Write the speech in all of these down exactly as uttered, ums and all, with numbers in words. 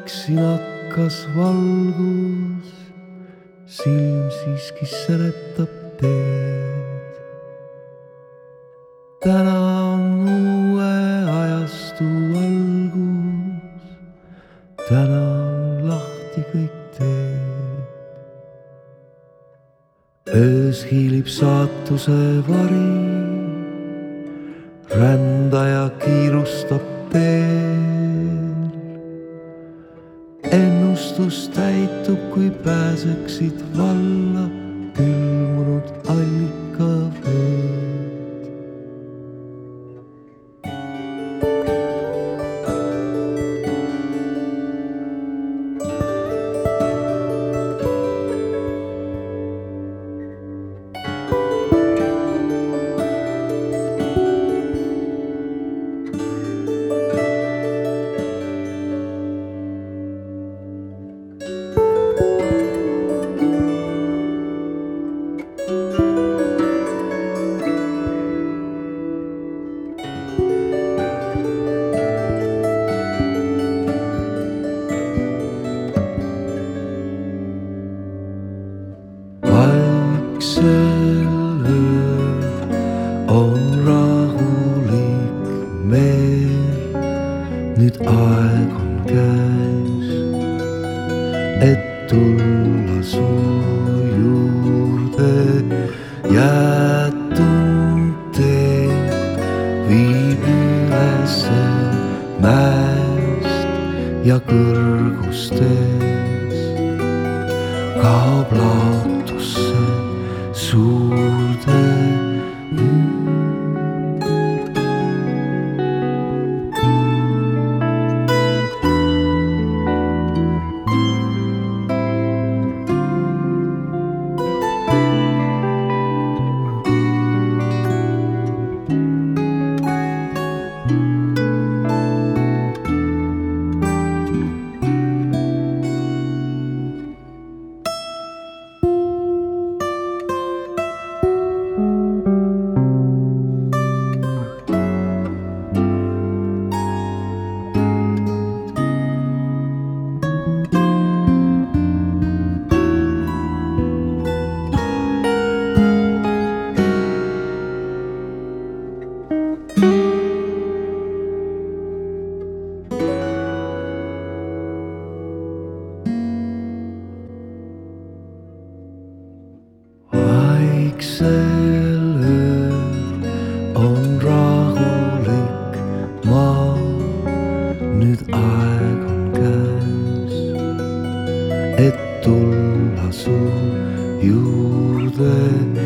vaiksin hakkas valgus, silm siiski seletab teed. Täna on uue ajastu algus, täna on lahti kõik teed. Öös hiilib saatuse vari, rändaja kiirustab teel. Ennustus täitub, kui pääseksid valla külmunud allikaveed. Vaiksel ööl on rahulik meel, nüüd aeg on käes, et tulla su juurde. Jäetud tee viib ülesse mäest ja kõrgustes kaob laotusse suurde. Vaiksel ööl on rahulik maa, nüüd aeg on käes, et tulla su juurde.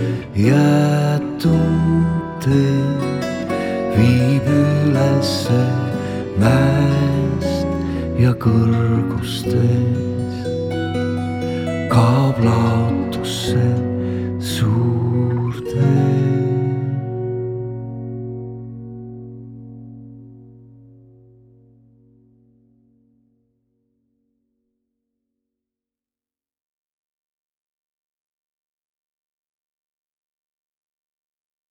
Jäetud tee viib ülesse mäest ja kõrgustest kaob laotusse